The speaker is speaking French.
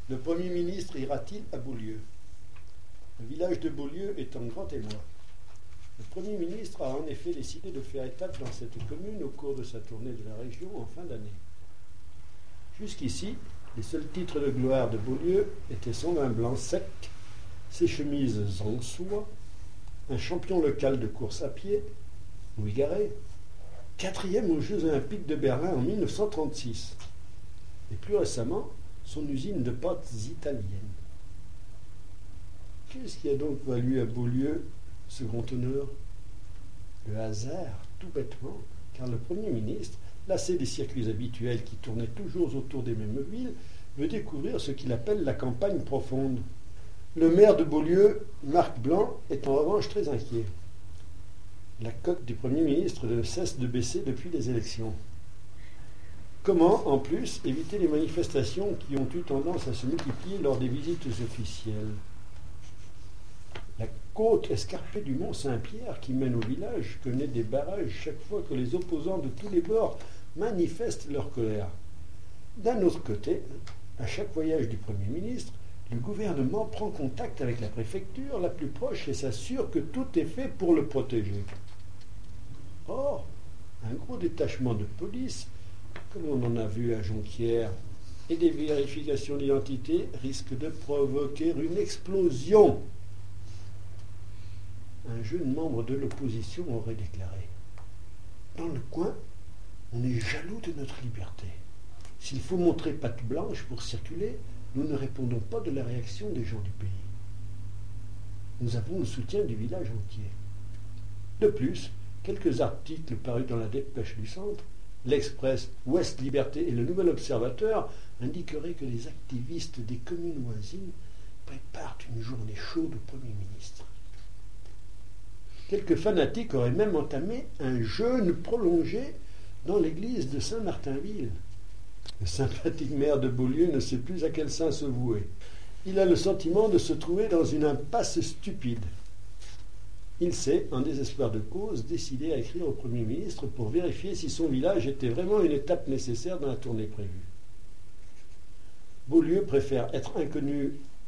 Le Premier ministre ira-t-il à Beaulieu? Le village de Beaulieu est en grand émoi. Le Premier ministre a en effet décidé de faire étape dans cette commune au cours de sa tournée de la région en fin d'année. Jusqu'ici, les seuls titres de gloire de Beaulieu étaient son vin blanc sec, ses chemises en soie, un champion local de course à pied, Louis Garret, 4e aux Jeux Olympiques de Berlin en 1936, et plus récemment, son usine de pâtes italiennes. Qu'est-ce qui a donc valu à Beaulieu ce grand honneur? Le hasard, tout bêtement, car le Premier ministre, lassé des circuits habituels qui tournaient toujours autour des mêmes villes, veut découvrir ce qu'il appelle la campagne profonde. Le maire de Beaulieu, Marc Blanc, est en revanche très inquiet. La cote du Premier ministre ne cesse de baisser depuis les élections. Comment, en plus, éviter les manifestations qui ont eu tendance à se multiplier lors des visites officielles? La côte escarpée du mont Saint-Pierre qui mène au village connaît des barrages chaque fois que les opposants de tous les bords manifestent leur colère. D'un autre côté, à chaque voyage du Premier ministre, le gouvernement prend contact avec la préfecture la plus proche et s'assure que tout est fait pour le protéger. Or, un gros détachement de police, comme on en a vu à Jonquière, et des vérifications d'identité risquent de provoquer une explosion. Un jeune membre de l'opposition aurait déclaré: dans le coin, on est jaloux de notre liberté. S'il faut montrer patte blanche pour circuler, nous ne répondons pas de la réaction des gens du pays. Nous avons le soutien du village entier. De plus, quelques articles parus dans la Dépêche du Centre, l'Express, Ouest Liberté et le Nouvel Observateur indiqueraient que les activistes des communes voisines préparent une journée chaude au Premier ministre. Quelques fanatiques auraient même entamé un jeûne prolongé dans l'église de Saint-Martinville. Le sympathique maire de Beaulieu ne sait plus à quel saint se vouer. Il a le sentiment de se trouver dans une impasse stupide. Il s'est, en désespoir de cause, décidé à écrire au Premier ministre pour vérifier si son village était vraiment une étape nécessaire dans la tournée prévue. Beaulieu préfère être inconnu